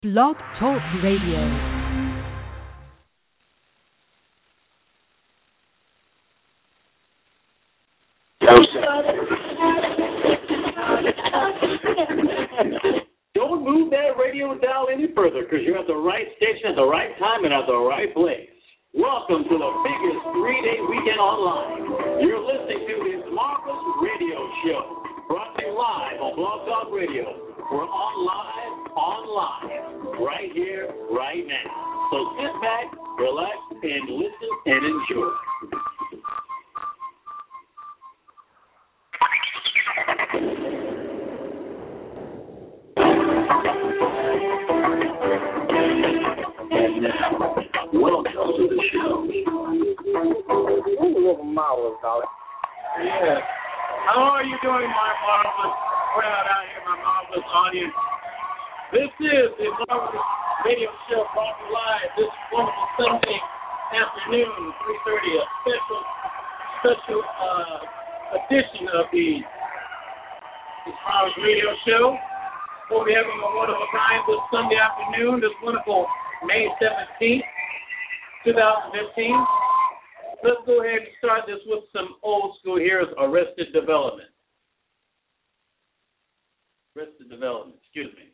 Blog Talk Radio. Don't move that radio dial any further because you're at the right station at the right time and at the right place. Welcome to the biggest three-day weekend online. You're listening to this marvelous radio show brought to you live on Blog Talk Radio. We're on live, right here, right now. So sit back, relax, and listen and enjoy. And now, welcome to the show. Yeah. How are you doing, my marvelous crowd out here, my marvelous audience? This is the marvelous radio show brought to you live this wonderful Sunday afternoon, 3:30, a special edition of the marvelous radio show. We'll be having a wonderful time this Sunday afternoon, this wonderful May 17th, 2015. Let's go ahead and start this with some old school. Here's Arrested Development. Arrested Development, excuse me.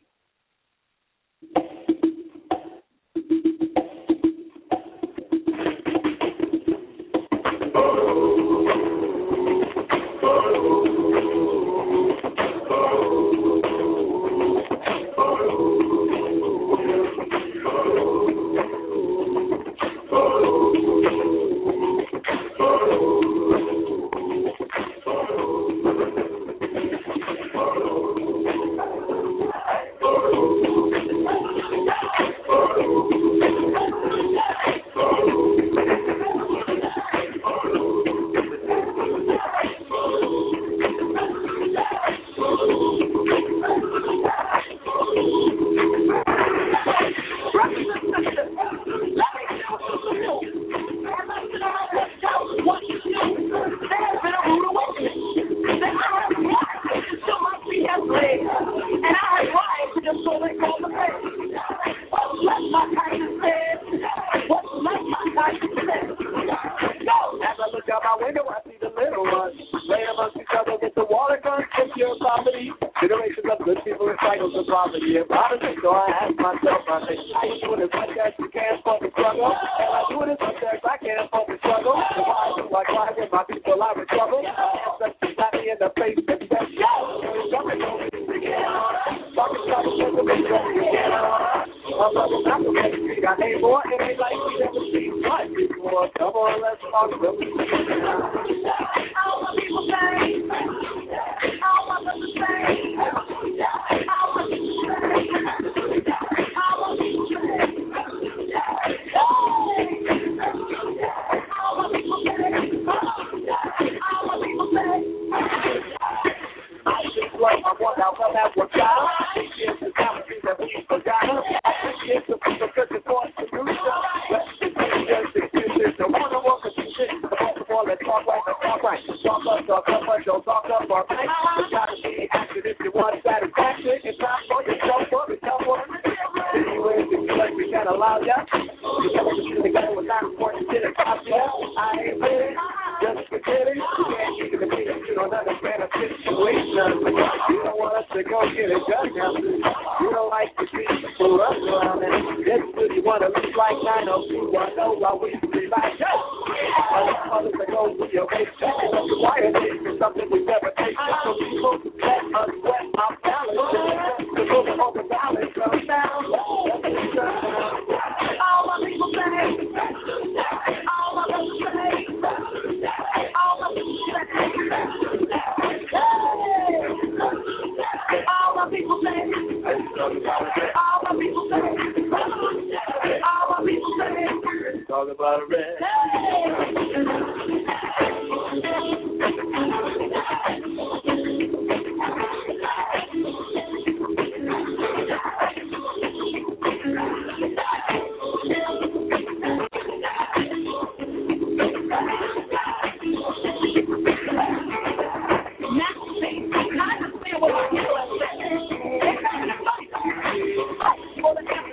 Well,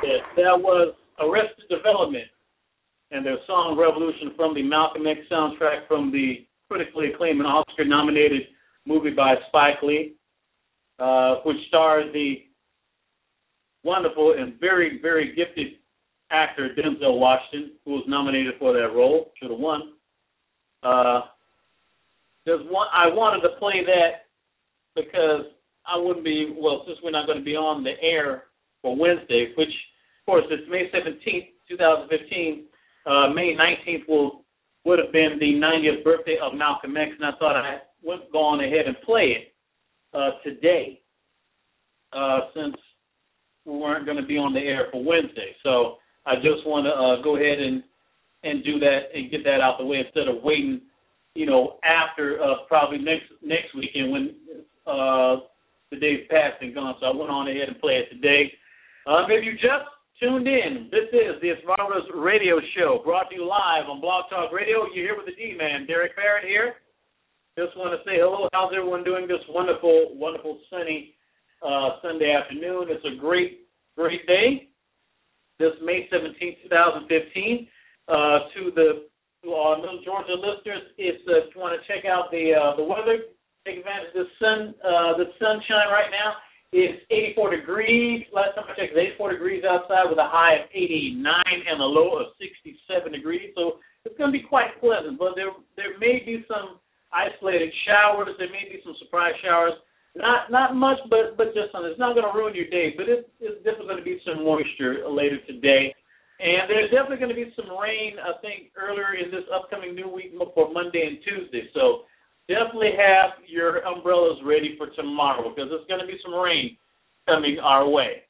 That was Arrested Development and their song Revolution from the Malcolm X soundtrack from the critically acclaimed and Oscar-nominated movie by Spike Lee, which stars the wonderful and very, very gifted actor Denzel Washington, who was nominated for that role, should have won. I wanted to play that because I wouldn't be, since we're not going to be on the air for Wednesday, which, of course, it's May 17th, 2015. May 19th would have been the 90th birthday of Malcolm X, and I thought I would go on ahead and play it today since we weren't going to be on the air for Wednesday. So I just want to go ahead and do that and get that out the way instead of waiting, after probably next weekend when the day's passed and gone. So I went on ahead and play it today. If you just tuned in, this is the It's Marvelous Radio Show, brought to you live on Blog Talk Radio. You're here with the D-Man, Derek Barrett here. Just want to say hello. How's everyone doing this wonderful, wonderful sunny Sunday afternoon? It's a great, great day. This May 17th, 2015. To our little Georgia listeners, if you want to check out the weather, take advantage of the sunshine right now. It's 84 degrees. Last time I checked, it's 84 degrees outside with a high of 89 and a low of 67 degrees. So it's going to be quite pleasant. But there may be some isolated showers. There may be some surprise showers. Not much, but just some. It's not going to ruin your day. But it's definitely going to be some moisture later today. And there's definitely going to be some rain, I think, earlier in this upcoming new week for Monday and Tuesday. So definitely have your umbrellas ready for tomorrow because there's going to be some rain coming our way.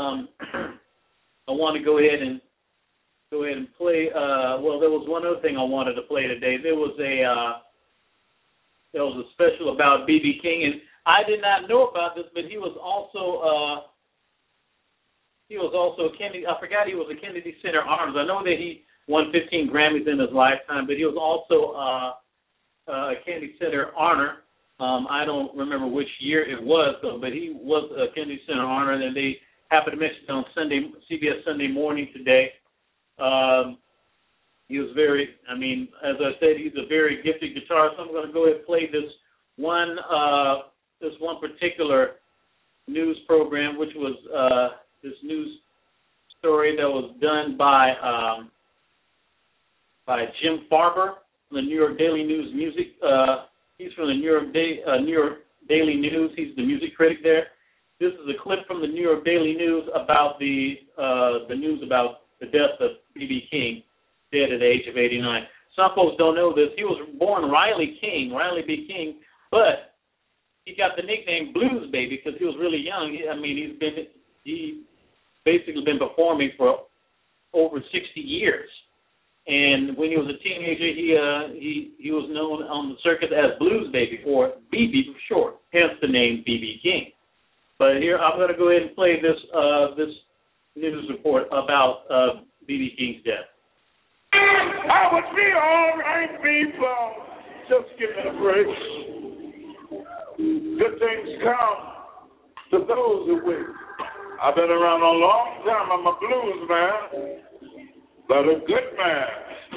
I want to go ahead and play. There was one other thing I wanted to play today. There was a special about B.B. King, and I did not know about this, but he was also a Kennedy. I forgot he was a Kennedy Center Arms. I know that he won 15 Grammys in his lifetime, but he was also a Kennedy Center honor. I don't remember which year it was, but he was a Kennedy Center honor, and they happened to mention it on CBS Sunday Morning today. He was as I said, he's a very gifted guitarist. So I'm going to go ahead and play this one particular news program, which was this news story that was done by Jim Farber from the New York Daily News Music. He's from the New York Daily News. He's the music critic there. This is a clip from the New York Daily News about the news about the death of B.B. King, dead at the age of 89. Some folks don't know this. He was born Riley B. King, but he got the nickname Blues Baby because he was really young. He's basically been performing for over 60 years. And when he was a teenager, he was known on the circuit as Blues Baby, or BB for short, hence the name B.B. King. But here, I'm going to go ahead and play this news report about B.B. King's death. I would be all right, people. Just give me a break. Good things come to those who wait. I've been around a long time. I'm a blues man, but a good man.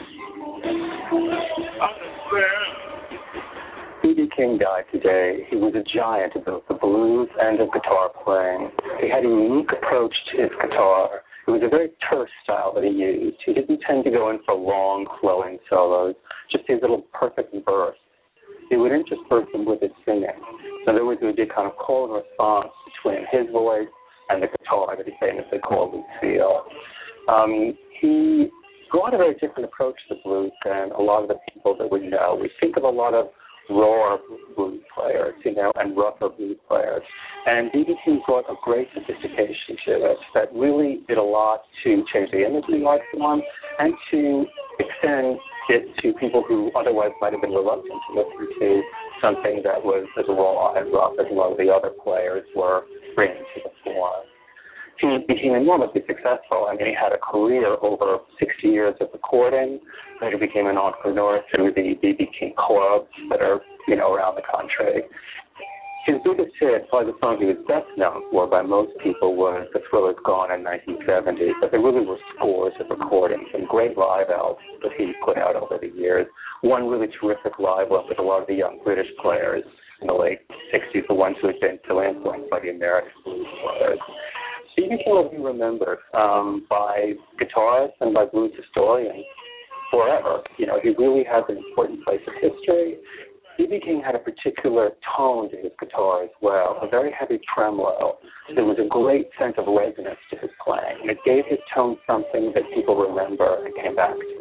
Understand? B.B. King died today. He was a giant of both the blues and of guitar playing. He had a unique approach to his guitar. It was a very terse style that he used. He didn't tend to go in for long, flowing solos, just these little perfect bursts. He would intersperse them with his singing. In other words, it would be kind of call and response between his voice and the guitar that he famously called Lucille. He brought a very different approach to the blues than a lot of the people that we know. We think of a lot of raw blues players, and rougher blues players. And B.B. King brought a great sophistication to it that really did a lot to change the image we like from and to extend it to people who otherwise might have been reluctant to listen to something that was as raw and rough as a lot of the other players were bringing to the fore. He became enormously successful. He had a career over 60 years of recording. Later became an entrepreneur through the B.B. King clubs that are, around the country. His biggest hit, probably the song he was best known for by most people, was The Thriller's Gone in 1970, but there really were scores of recordings and great live albums that he put out over the years. One really terrific live one with a lot of the young British players in the late 60s, the ones who had been so influenced by the American blues players. B.B. King will be remembered by guitarists and by blues historians forever. You know, he really has an important place in history. B.B. King had a particular tone to his guitar as well, a very heavy tremolo. There was a great sense of resonance to his playing, and it gave his tone something that people remember and came back to.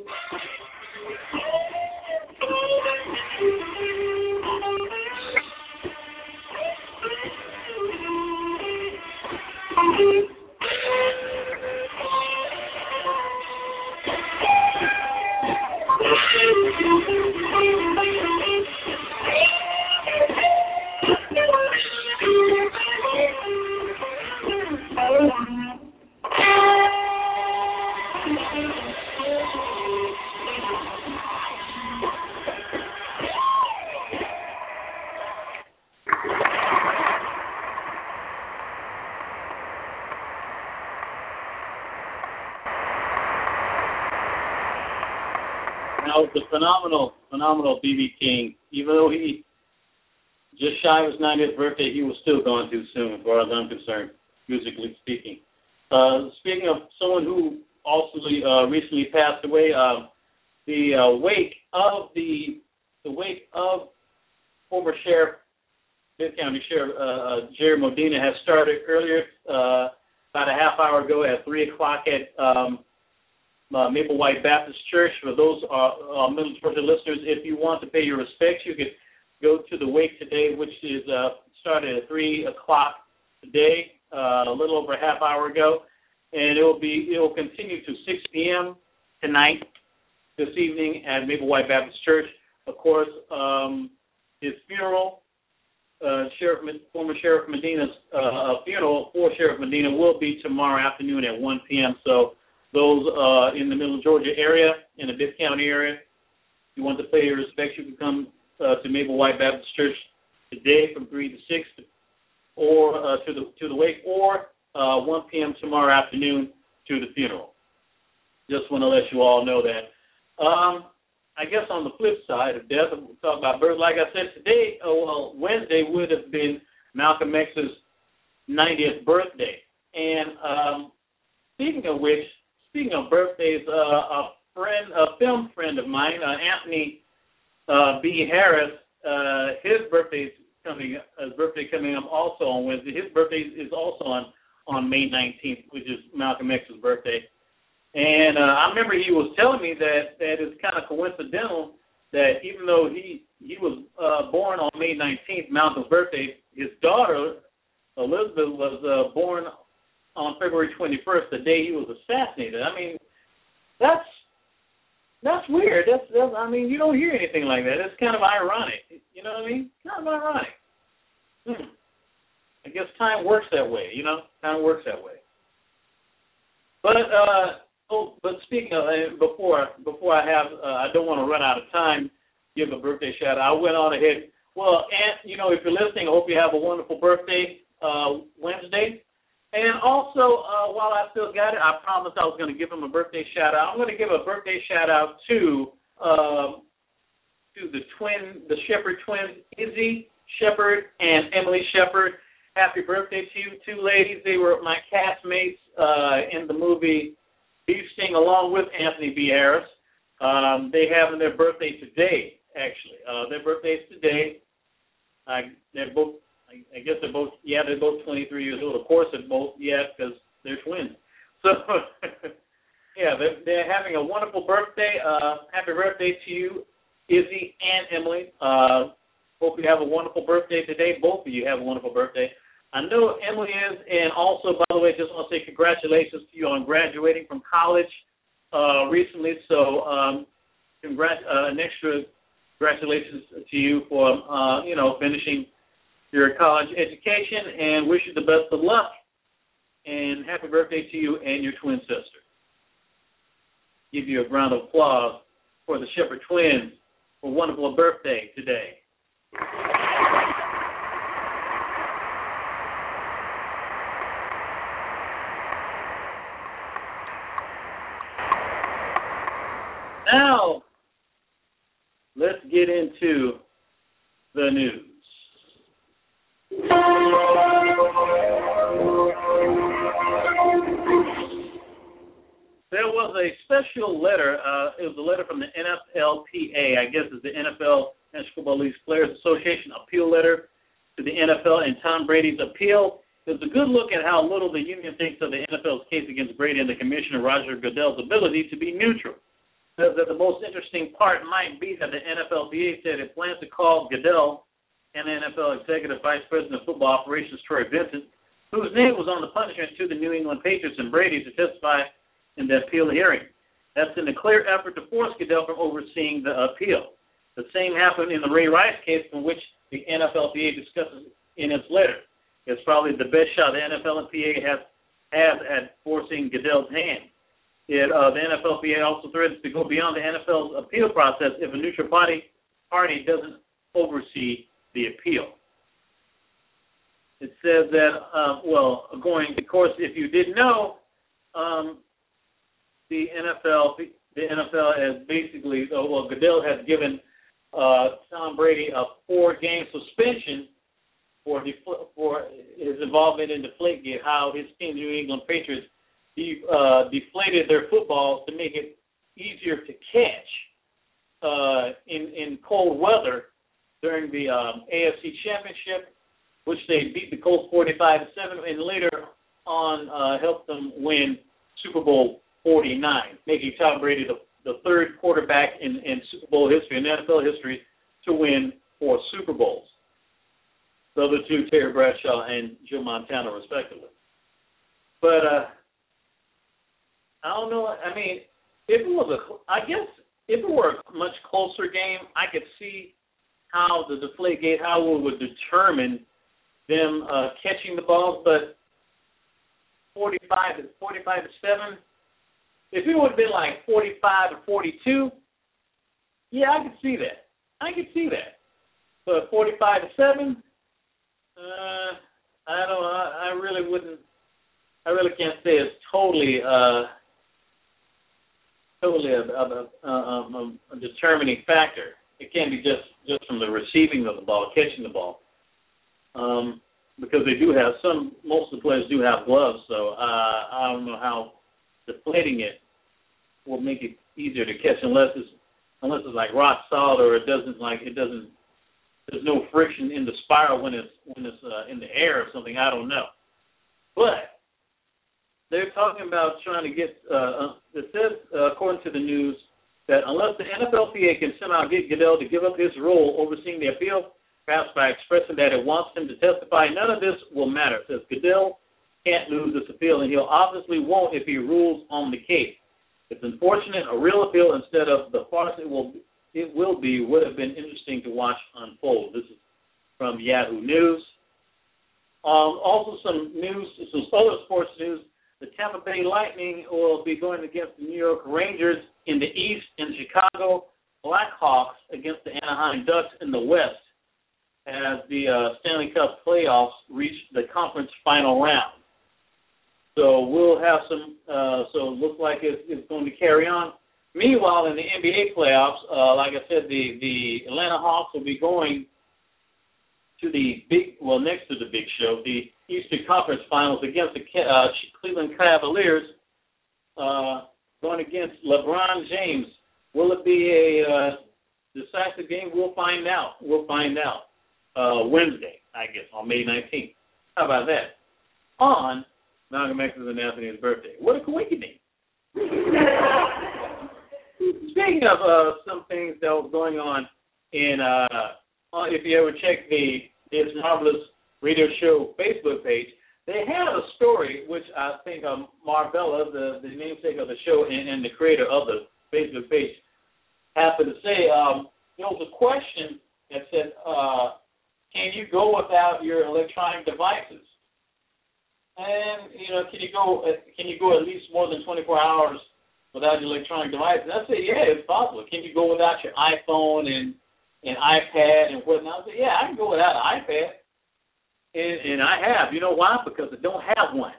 Now, the phenomenal B.B. King, even though he just shy of his 90th birthday, he was still gone too soon, as far as I'm concerned, musically speaking. Speaking of someone who also recently passed away, the wake of former Sheriff, Bibb County Sheriff Jerry Modena has started earlier, about a half hour ago at 3 o'clock at Maple White Baptist Church. For those Middle Georgia listeners, if you want to pay your respects, you could go to the wake today, which is started at 3 o'clock today, a little over a half hour ago, and it will continue to 6 p.m. tonight, this evening at Maple White Baptist Church. Of course, his funeral, former Sheriff Medina's funeral for Sheriff Medina will be tomorrow afternoon at 1 p.m. So those in the Middle Georgia area, in the Bibb County area, if you want to pay your respects, you can come to Maple White Baptist Church today from 3 to 6, or to the wake, or 1 p.m. tomorrow afternoon to the funeral. Just want to let you all know that. I guess on the flip side of death, we'll talk about birth. Like I said, today, Wednesday would have been Malcolm X's 90th birthday. And speaking of birthdays, a film friend of mine, Anthony B. Harris, his birthday coming up also on Wednesday. His birthday is also on May 19th, which is Malcolm X's birthday. And I remember he was telling me that it's kind of coincidental that even though he was born on May 19th, Malcolm's birthday, his daughter, Elizabeth, was born on February 21st, the day he was assassinated. I mean, that's weird. That's I mean, you don't hear anything like that. It's kind of ironic. You know what I mean? Kind of ironic. I guess time works that way, you know? Time works that way. But speaking of, before I have, I don't want to run out of time, give a birthday shout out. I went on ahead. Well, and, you know, if you're listening, I hope you have a wonderful birthday Wednesday. And also, while I still got it, I promised I was going to give him a birthday shout out. I'm going to give a birthday shout out to the Shepherd twins, Izzy Shepherd and Emily Shepherd. Happy birthday to you two ladies. They were my castmates in the movie Beef Sting, along with Anthony B. Harris. They have their birthday today, actually. Their birthday's today. They're both 23 years old. Of course, they're both, because they're twins. So, yeah, they're having a wonderful birthday. Happy birthday to you, Izzy and Emily. Hope you have a wonderful birthday today. Both of you have a wonderful birthday. I know Emily is, and also, by the way, just want to say congratulations to you on graduating from college recently. So, an extra congratulations to you for, finishing your college education, and wish you the best of luck. And happy birthday to you and your twin sister. Give you a round of applause for the Shepherd twins for a wonderful birthday today. into the news. There was a special letter. It was a letter from the NFLPA, I guess it's the NFL National Football League Players Association appeal letter to the NFL and Tom Brady's appeal. It was a good look at how little the union thinks of the NFL's case against Brady and the Commissioner Roger Goodell's ability to be neutral. Says that the most interesting part might be that the NFLPA said it plans to call Goodell and the NFL Executive Vice President of Football Operations, Troy Vincent, whose name was on the punishment to the New England Patriots and Brady, to testify in the appeal hearing. That's in a clear effort to force Goodell from overseeing the appeal. The same happened in the Ray Rice case, from which the NFLPA discusses in its letter. It's probably the best shot the NFLPA has at forcing Goodell's hand. The NFLPA also threatens to go beyond the NFL's appeal process if a neutral party doesn't oversee the appeal. It says that, of course, if you didn't know, the NFL has basically, Goodell has given Tom Brady a 4-game suspension for his involvement in Deflategate, how his team, the New England Patriots, deflated their football to make it easier to catch in cold weather during the AFC Championship, which they beat the Colts 45-7, and later on helped them win Super Bowl 49, making Tom Brady the third quarterback in Super Bowl history, in NFL history, to win 4 Super Bowls. The other two, Terry Bradshaw and Joe Montana, respectively. But I don't know. I mean, if it were a much closer game, I could see how the Deflategate, how it would determine them catching the balls. But 45-7. If it would have been like 45-42, yeah, I could see that. But 45-7, I don't. I really wouldn't. I really can't say it's totally a determining factor. It can be just from the receiving of the ball, catching the ball, because they do have most of the players do have gloves, so I don't know how deflating it will make it easier to catch unless it's like rock solid, or there's no friction in the spiral when it's in the air or something. I don't know, but they're talking about trying to get. It says, according to the news, that unless the NFLPA can somehow get Goodell to give up his role overseeing the appeal, perhaps by expressing that it wants him to testify, none of this will matter. It says Goodell can't lose this appeal, and he'll obviously won't if he rules on the case. It's unfortunate, a real appeal instead of the farce it will be would have been interesting to watch unfold. This is from Yahoo News. Also some other sports news. The Tampa Bay Lightning will be going against the New York Rangers in the East and Chicago Blackhawks against the Anaheim Ducks in the West as the Stanley Cup playoffs reach the conference final round. So we'll have some, so it looks like it's going to carry on. Meanwhile, in the NBA playoffs, like I said, the Atlanta Hawks will be going to next to the big show, the Eastern Conference Finals against the Cleveland Cavaliers, going against LeBron James. Will it be a decisive game? We'll find out. Wednesday, I guess, on May 19th. How about that? On Malcolm X's and Anthony's birthday. What a coincidence. Speaking of some things that was going on in, if you ever check It's Marvelous Radio Show Facebook page, they had a story which I think Marvella, the namesake of the show and the creator of the Facebook page, happened to say there was a question that said, can you go without your electronic devices? And, can you go at least more than 24 hours without your electronic devices? I said, yeah, it's possible. Can you go without your iPhone and iPad and whatnot? I said, yeah, I can go without an iPad. And I have. You know why? Because I don't have one.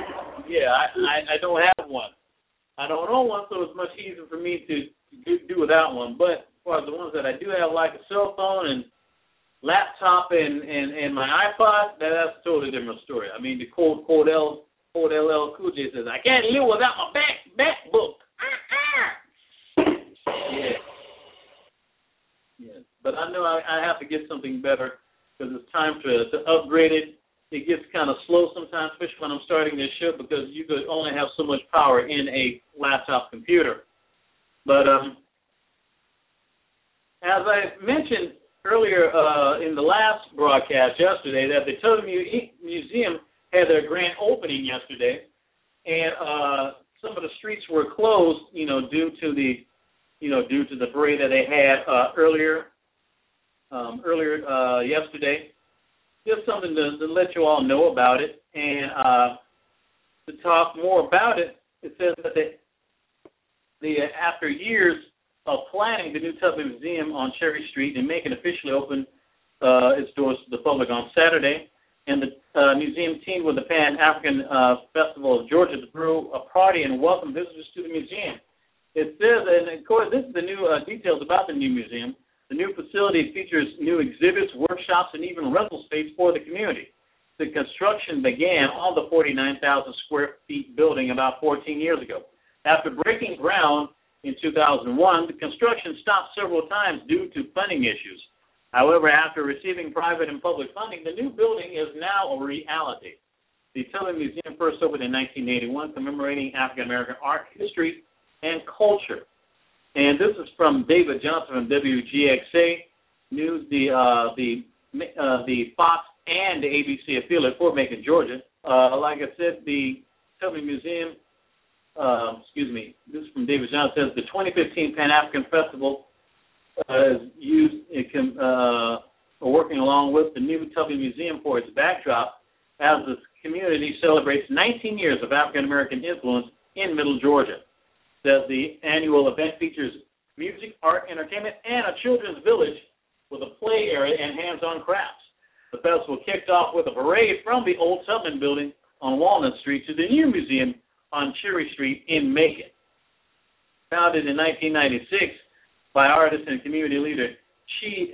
Yeah, I don't have one. I don't own one, so it's much easier for me to do without that one. But as far as the ones that I do have, like a cell phone and laptop and my iPod, that's a totally different story. I mean, the Code LL Cool J says, I can't live without my MacBook. Yeah. But I know I have to get something better because it's time to upgrade it. It gets kind of slow sometimes, especially when I'm starting this show, because you could only have so much power in a laptop computer. But as I mentioned earlier in the last broadcast yesterday, that the Tubman Museum had their grand opening yesterday, and some of the streets were closed, due to the parade that they had earlier yesterday. Just something to let you all know about it, and to talk more about it. It says that after years of planning, the new Tubman Museum on Cherry Street and making officially open its doors to the public on Saturday, and the museum teamed with the Pan-African Festival of Georgia to throw a party and welcome visitors to the museum. It says, and of course, this is the new details about the new museum. The new facility features new exhibits, workshops, and even rental space for the community. The construction began on the 49,000 square feet building about 14 years ago. After breaking ground in 2001, the construction stopped several times due to funding issues. However, after receiving private and public funding, the new building is now a reality. The Tubman Museum first opened in 1981, commemorating African American art, history, and culture. And this is from David Johnson from WGXA News, the Fox and the ABC affiliate for Macon, Georgia. Like I said, the Tubman Museum, this is from David Johnson, says the 2015 Pan-African Festival working along with the new Tubman Museum for its backdrop as the community celebrates 19 years of African American influence in Middle Georgia. Says the annual event features music, art, entertainment, and a children's village with a play area and hands-on crafts. The festival kicked off with a parade from the old Tubman building on Walnut Street to the new museum on Cherry Street in Macon. Founded in 1996 by artist and community leader Chi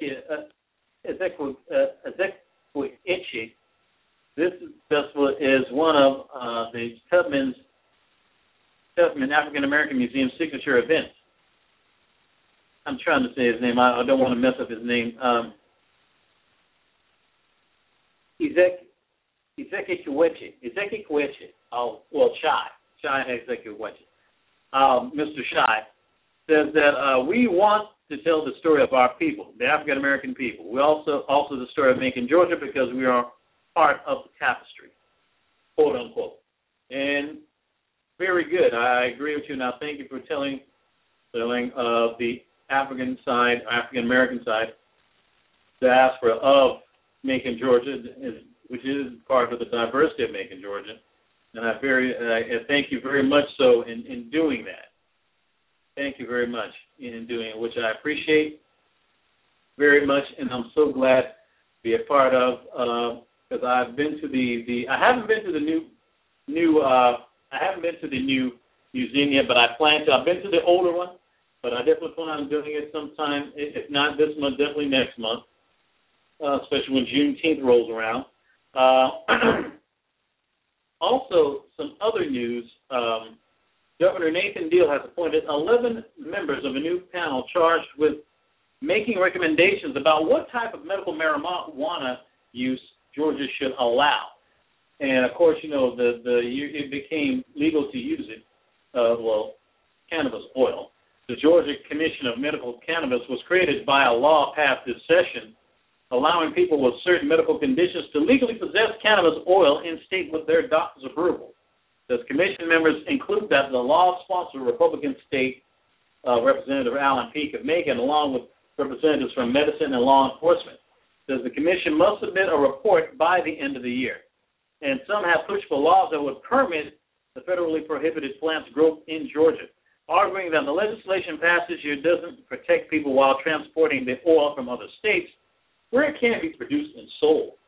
Ezekwiiche, this festival is one of the Tubman African American Museum's signature events. I'm trying to say his name. I don't want to mess up his name. Ezekwiiche. Oh, well, Chi Ezekwiiche. Mr. Chi says that we want to tell the story of our people, the African American people. We also the story of Macon, Georgia, because we are part of the tapestry, quote unquote. And very good. I agree with you. Now, thank you for telling of the African American side, diaspora of Macon, Georgia, which is part of the diversity of Macon, Georgia. And I thank you very much so in doing that. Thank you very much in doing it, which I appreciate very much, and I'm so glad to be a part of. Because I've been to I haven't been to the new museum yet, but I plan to. I've been to the older one, but I definitely plan on doing it sometime. If not this month, definitely next month, especially when Juneteenth rolls around. Also, some other news. Governor Nathan Deal has appointed 11 members of a new panel charged with making recommendations about what type of medical marijuana use Georgia should allow. And, of course, it became legal to use it, cannabis oil. The Georgia Commission of Medical Cannabis was created by a law passed this session, allowing people with certain medical conditions to legally possess cannabis oil in state with their doctor's approval. The commission members include that the law-sponsored Republican State Representative Alan Peake of Macon, along with representatives from medicine and law enforcement. Says the commission must submit a report by the end of the year. And some have pushed for laws that would permit the federally prohibited plant's growth in Georgia, arguing that the legislation passed this year doesn't protect people while transporting the oil from other states where it can be produced and sold.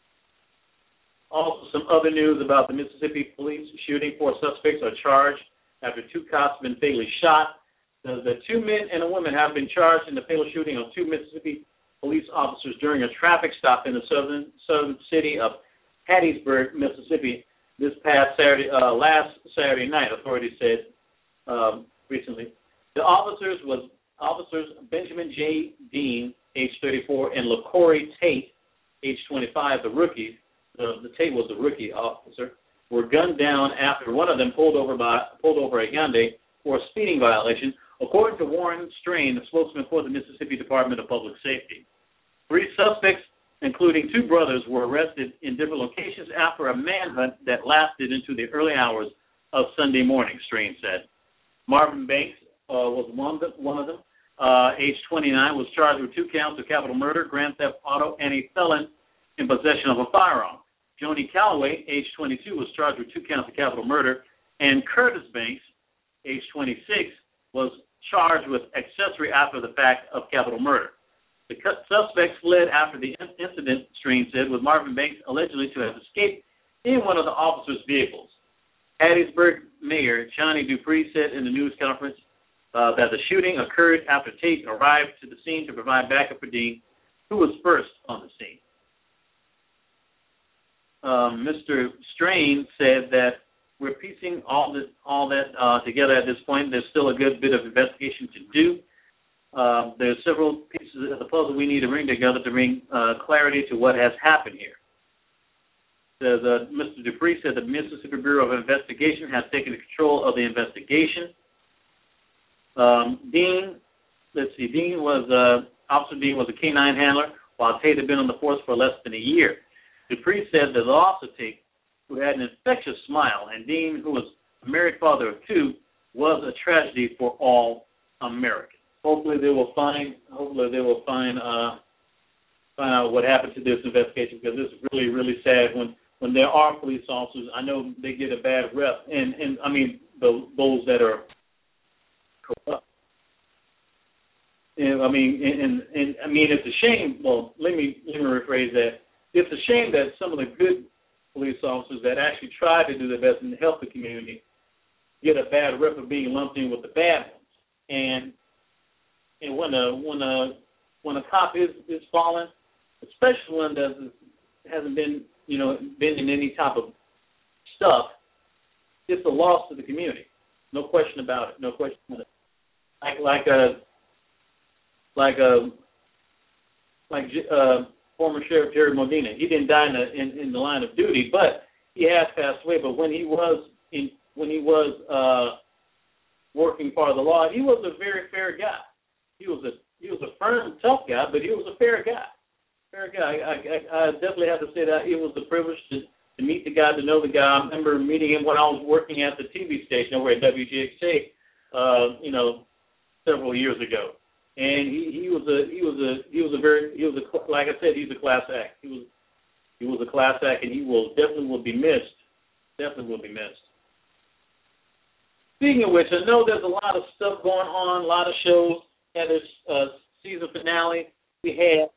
Also, some other news about the Mississippi police shooting. 4 suspects are charged after 2 cops have been fatally shot. The 2 men and a woman have been charged in the fatal shooting of 2 Mississippi police officers during a traffic stop in the southern city of Hattiesburg, Mississippi, this past last Saturday night, authorities said recently. The officers Benjamin J. Dean, age 34, and LaCorey Tate, age 25, the rookie. The Tate was the rookie officer. Were gunned down after one of them pulled over a Hyundai for a speeding violation, according to Warren Strain, the spokesman for the Mississippi Department of Public Safety. 3 suspects, including 2 brothers, were arrested in different locations after a manhunt that lasted into the early hours of Sunday morning, Strain said. Marvin Banks was one of them. Age 29, was charged with 2 counts of capital murder, grand theft auto, and a felon in possession of a firearm. Joni Calloway, age 22, was charged with 2 counts of capital murder, and Curtis Banks, age 26, was charged with accessory after the fact of capital murder. The suspects fled after the incident, Strain said, with Marvin Banks allegedly to have escaped in one of the officers' vehicles. Hattiesburg Mayor Johnny Dupree said in the news conference that the shooting occurred after Tate arrived to the scene to provide backup for Dean, who was first on the scene. Mr. Strain said that we're piecing all that together at this point. There's still a good bit of investigation to do. There's several pieces of the puzzle we need to bring together to bring clarity to what has happened here. Mr. Dupree said the Mississippi Bureau of Investigation has taken control of the investigation. Officer Dean was a K-9 handler, while Tate had been on the force for less than a year. Dupree said the loss of Tate, who had an infectious smile, and Dean, who was a married father of 2, was a tragedy for all Americans. Hopefully they will find out what happened to this investigation, because this is really, really sad when there are police officers. I know they get a bad rep, and I mean those that are corrupt. And I mean it's a shame. Well, let me rephrase that. It's a shame that some of the good police officers that actually try to do their best and help the community get a bad rep of being lumped in with the bad ones. And when a cop is fallen, especially one that hasn't been in any type of stuff, it's a loss to the community. No question about it. No question about it. Like former Sheriff Jerry Modena. He didn't die in the line of duty, but he has passed away. But when he was working part of the law, he was a very fair guy. He was a firm, tough guy, but he was a fair guy. I definitely have to say that it was a privilege to meet the guy, to know the guy. I remember meeting him when I was working at the TV station over at WGXA, several years ago. And he was like I said, he's a class act. He was a class act, and he definitely will be missed. Definitely will be missed. Speaking of which, I know there's a lot of stuff going on, a lot of shows. Had this season finale. We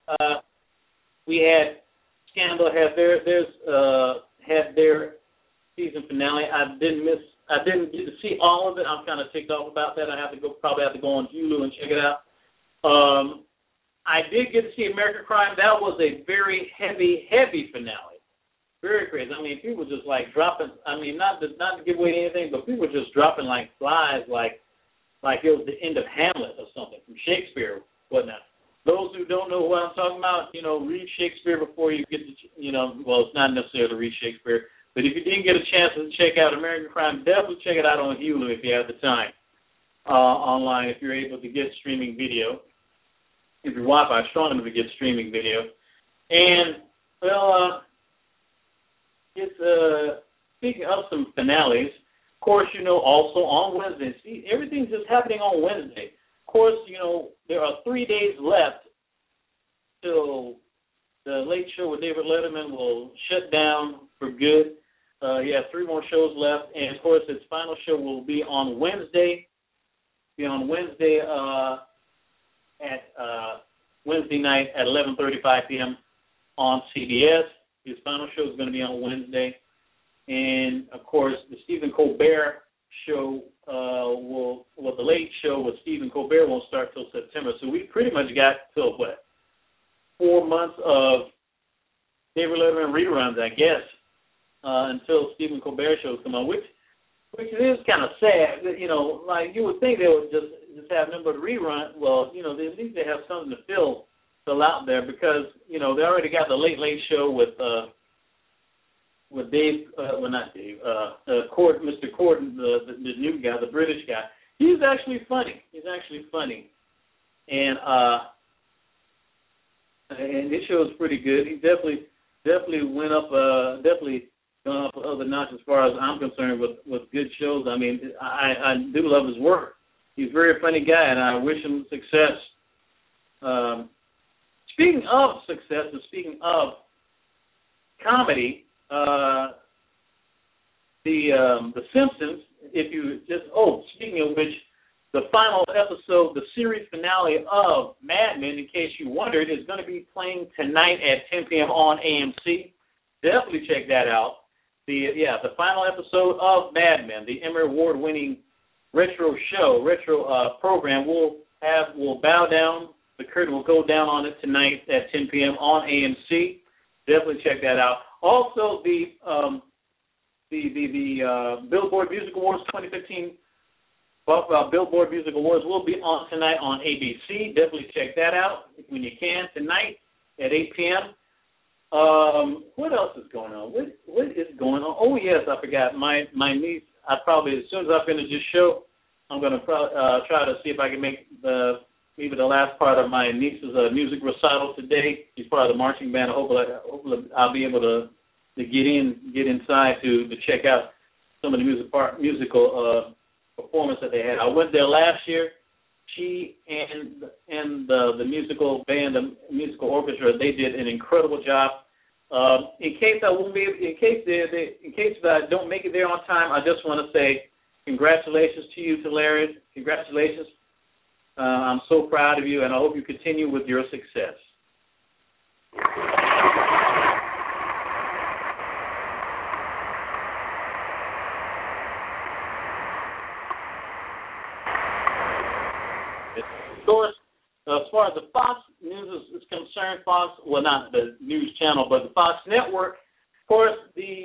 had Scandal had their season finale. I didn't get to see all of it. I'm kind of ticked off about that. Probably have to go on Hulu and check it out. I did get to see American Crime. That was a very heavy finale. Very crazy. I mean, people just like dropping. I mean, not to give away anything, but people just dropping like flies, like it was the end of Hamlet or something from Shakespeare, whatnot. Those who don't know what I'm talking about, read Shakespeare before you get to, well, it's not necessary to read Shakespeare, but if you didn't get a chance to check out American Crime, definitely check it out on Hulu if you have the time, online, if you're able to get streaming video. If your Wi-Fi is strong enough to get streaming video. And, well, it's, speaking of some finales, of course, also on Wednesday. See, everything's just happening on Wednesday. Of course, there are 3 days left till the Late Show with David Letterman will shut down for good. He has 3 more shows left, and of course, his final show will be on Wednesday. Wednesday night at 11:35 p.m. on CBS. His final show is going to be on Wednesday, and of course, the Stephen Colbert show the Late Show with Stephen Colbert won't start till September. So we pretty much got till 4 months of David Letterman reruns, I guess, until Stephen Colbert shows come on, which is kind of sad. You know, like you would think they would just have nothing but rerun. Well, you know, they need to have something to fill out there because you know they already got the Late Show with Dave, not Dave, Mr. Corden, the new guy, the British guy. He's actually funny. And this show is pretty good. He definitely went up, gone up other notches as far as I'm concerned with good shows. I mean, I do love his work. He's a very funny guy, and I wish him success. Speaking of success and speaking of comedy, the Simpsons, speaking of which, the final episode, the series finale of Mad Men, in case you wondered, is going to be playing tonight at 10 p.m. on AMC. Definitely check that out. The final episode of Mad Men, the Emmy Award-winning retro program, will bow down. The curtain will go down on it tonight at 10 p.m. on AMC. Definitely check that out. Also, the Billboard Music Awards 2015 Billboard Music Awards will be on tonight on ABC. Definitely check that out when you can tonight at 8 p.m. What else is going on? What is going on? Oh, yes, I forgot. My niece, as soon as I finish this show, I'm going to try to see if I can make maybe the last part of my niece's music recital today. She's part of the marching band. Hopefully I'll be able to get inside to check out some of the musical performance that they had. I went there last year. She and the musical band, the musical orchestra, they did an incredible job. In case I don't make it there on time, I just want to say congratulations to you, Larry. Congratulations. I'm so proud of you, and I hope you continue with your success. Of course, as far as the Fox News is concerned, not the news channel, but the Fox Network, of course,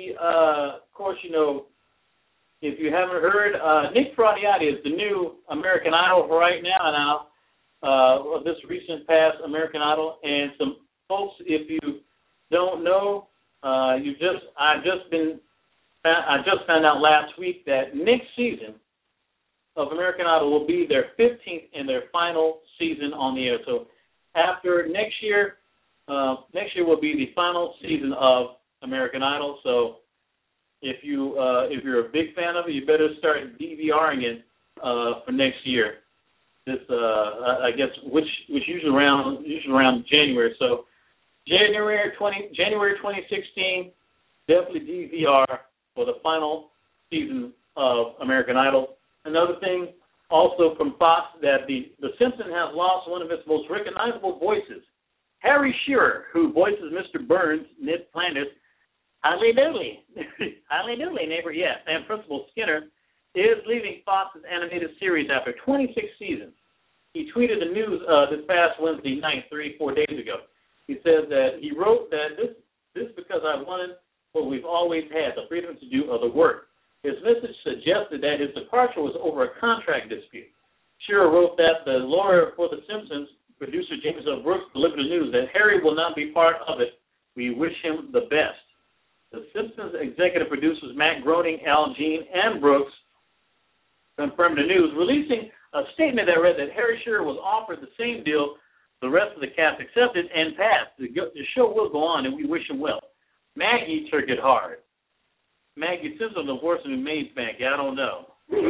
if you haven't heard, Nick Fradiati is the new American Idol right now, this recent past American Idol. And some folks, if you don't know, I just found out last week that next season of American Idol will be their 15th and their final season on the air. So after next year will be the final season of American Idol. So if you're a big fan of it, you better start DVRing it for next year. This I guess which usually around January. So January 2016, definitely DVR for the final season of American Idol. Another thing also from Fox, that the Simpsons has lost one of its most recognizable voices. Harry Shearer, who voices Mr. Burns, Ned Flanders, Howdy doodly, neighbor, yes, and Principal Skinner, is leaving Fox's animated series after 26 seasons. He tweeted the news this past Wednesday night, 3-4 days ago. He says that he wrote that this because I wanted what we've always had, the freedom to do other work. His message suggested that his departure was over a contract dispute. Shearer wrote that the lawyer for The Simpsons, producer James L. Brooks, delivered the news that Harry will not be part of it. We wish him the best. The Simpsons executive producers Matt Groening, Al Jean, and Brooks confirmed the news, releasing a statement that read that Harry Shearer was offered the same deal the rest of the cast accepted and passed. The show will go on, and we wish him well. Maggie took it hard. Maggie Simpson, the worst who made Maggie, I don't know.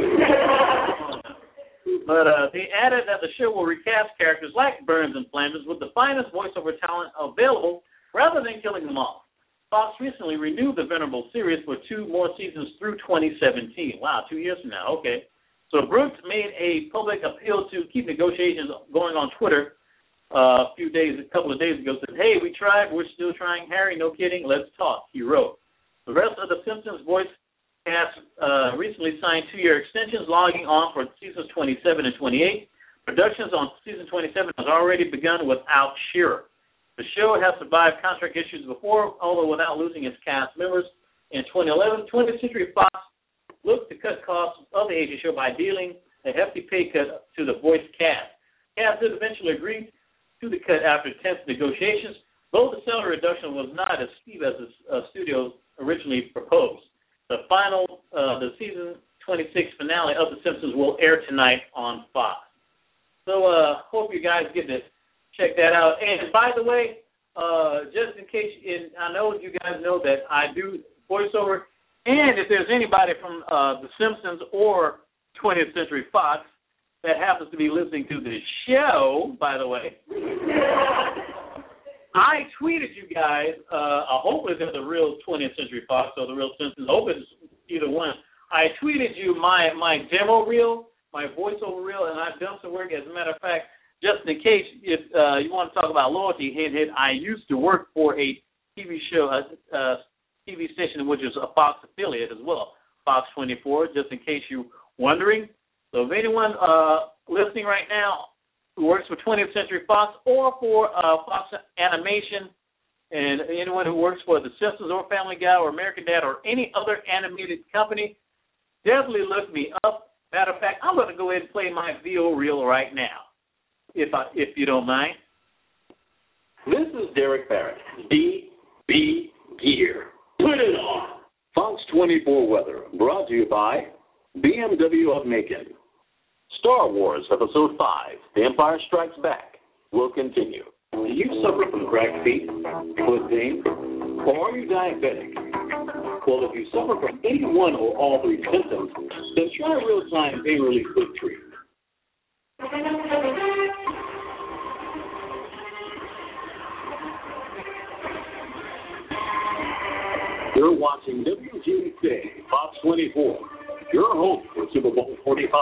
But they added that the show will recast characters like Burns and Flanders with the finest voiceover talent available rather than killing them off. Fox recently renewed the venerable series for 2 more seasons through 2017. Wow, 2 years from now. Okay. So Brooks made a public appeal to keep negotiations going on Twitter a couple of days ago. Said, hey, we tried. We're still trying. Harry, no kidding. Let's talk, he wrote. The rest of the Simpsons voice Cast recently signed 2-year extensions, logging on for seasons 27 and 28. Productions on season 27 has already begun without Shearer. The show has survived contract issues before, although without losing its cast members. In 2011, 20th Century Fox looked to cut costs of the aging show by dealing a hefty pay cut to the voice cast. Cast did eventually agree to the cut after tense negotiations, though the salary reduction was not as steep as the studio originally proposed. The season 26 finale of The Simpsons will air tonight on Fox. So hope you guys get to check that out. And by the way, just in case, I know you guys know that I do voiceover, and if there's anybody from The Simpsons or 20th Century Fox that happens to be listening to this show, by the way, I tweeted you guys, I hope it's the real 20th Century Fox or the real Simpsons, I hope it's either one. I tweeted you my demo reel, my voiceover reel, and I've done some work. As a matter of fact, just in case if you want to talk about loyalty, hit, I used to work for a TV show, TV station, which is a Fox affiliate as well, Fox 24, just in case you're wondering. So if anyone listening right now who works for 20th Century Fox or for Fox Animation, and anyone who works for The Simpsons or Family Guy or American Dad or any other animated company, definitely look me up. Matter of fact, I'm going to go ahead and play my VO reel right now, if you don't mind. This is Derek Barrett, DB Gear. Put it on. Fox 24 weather, brought to you by BMW of Macon. Star Wars Episode 5, The Empire Strikes Back, will continue. Do you suffer from cracked feet, foot pain, or are you diabetic? Well, if you suffer from any one or all three symptoms, then try real-time pain relief foot treatment. You're watching WGC Fox 24, your home for Super Bowl 45.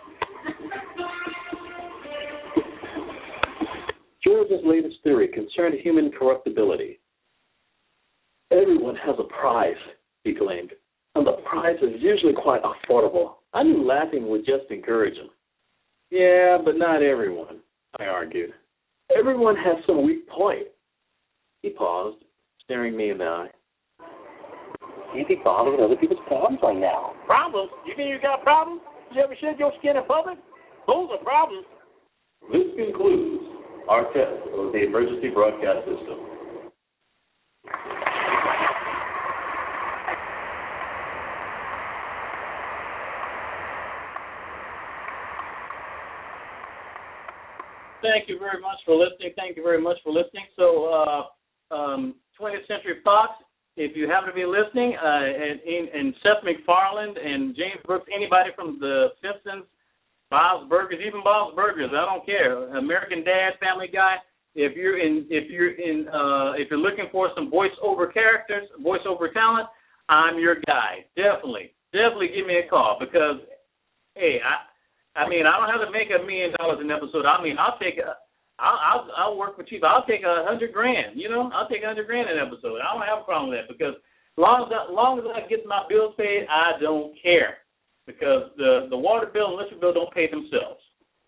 George's latest theory concerned human corruptibility. Everyone has a prize, he claimed, and the prize is usually quite affordable. I knew laughing would just encourage him. Yeah, but not everyone, I argued. Everyone has some weak point. He paused, staring me in the eye. You'd be bothered with other people's problems like now. Problems? You mean you got problems? You ever shed your skin in public? Those are problems. This concludes our test of the emergency broadcast system. Thank you very much for listening. So, 20th Century Fox, if you happen to be listening, and Seth MacFarlane and James Brooks, anybody from The Simpsons, Bob's Burgers, even Bob's Burgers, I don't care. American Dad, Family Guy. If you're looking for some voiceover characters, voiceover talent, I'm your guy. Definitely give me a call because, hey, I mean, I don't have to make $1 million an episode. I mean, I'll work for cheap. I'll take $100,000. You know, I'll take $100,000 an episode. I don't have a problem with that because as long as I get my bills paid, I don't care because the water bill and electric bill don't pay themselves.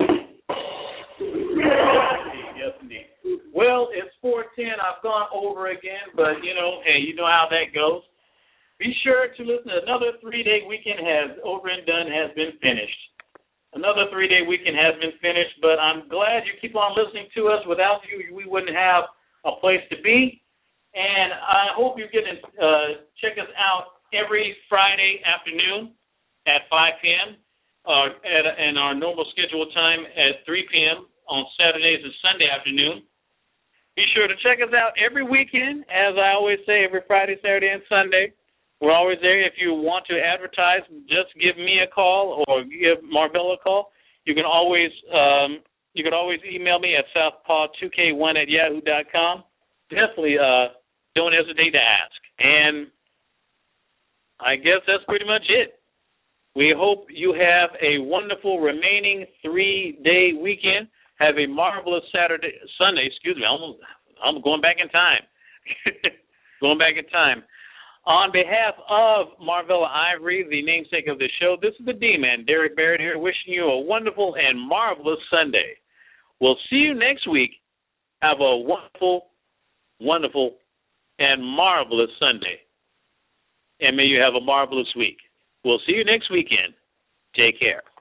Yes, indeed. Well, it's 4:10. I've gone over again, but hey, you know how that goes. Be sure to listen. Another 3-day weekend has been finished. Another 3-day weekend has been finished, but I'm glad you keep on listening to us. Without you, we wouldn't have a place to be. And I hope you get to check us out every Friday afternoon at 5 p.m. And our normal scheduled time at 3 p.m. on Saturdays and Sunday afternoon. Be sure to check us out every weekend, as I always say, every Friday, Saturday, and Sunday. We're always there. If you want to advertise, just give me a call or give Marbella a call. You can always email me at southpaw2k1@yahoo.com. Definitely don't hesitate to ask. And I guess that's pretty much it. We hope you have a wonderful remaining 3-day weekend. Have a marvelous Sunday. I'm going back in time. On behalf of Marvella Ivory, the namesake of the show, this is the D-Man, Derek Barrett here, wishing you a wonderful and marvelous Sunday. We'll see you next week. Have a wonderful, wonderful, and marvelous Sunday. And may you have a marvelous week. We'll see you next weekend. Take care.